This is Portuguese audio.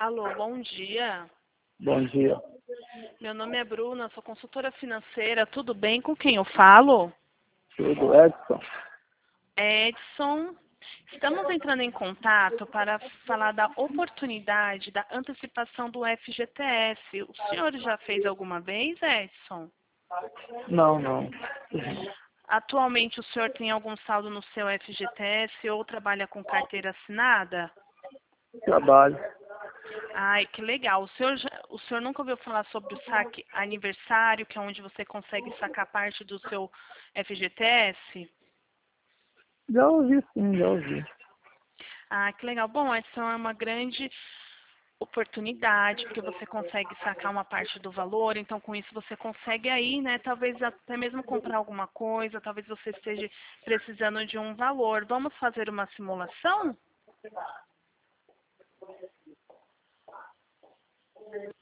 Alô, bom dia. Bom dia. Meu nome é Bruna, sou consultora financeira. Tudo bem? Com quem eu falo? Tudo, Edson? Edson. Estamos entrando em contato para falar da oportunidade da antecipação do FGTS. O senhor já fez alguma vez, Edson? Não. Atualmente o senhor tem algum saldo no seu FGTS ou trabalha com carteira assinada? Trabalho. Ai, que legal. O senhor nunca ouviu falar sobre o saque aniversário, que é onde você consegue sacar parte do seu FGTS? Já ouvi, sim, já ouvi. Ah, que legal. Bom, essa é uma grande oportunidade, porque você consegue sacar uma parte do valor, então com isso você consegue aí, né, talvez até mesmo comprar alguma coisa, talvez você esteja precisando de um valor. Vamos fazer uma simulação?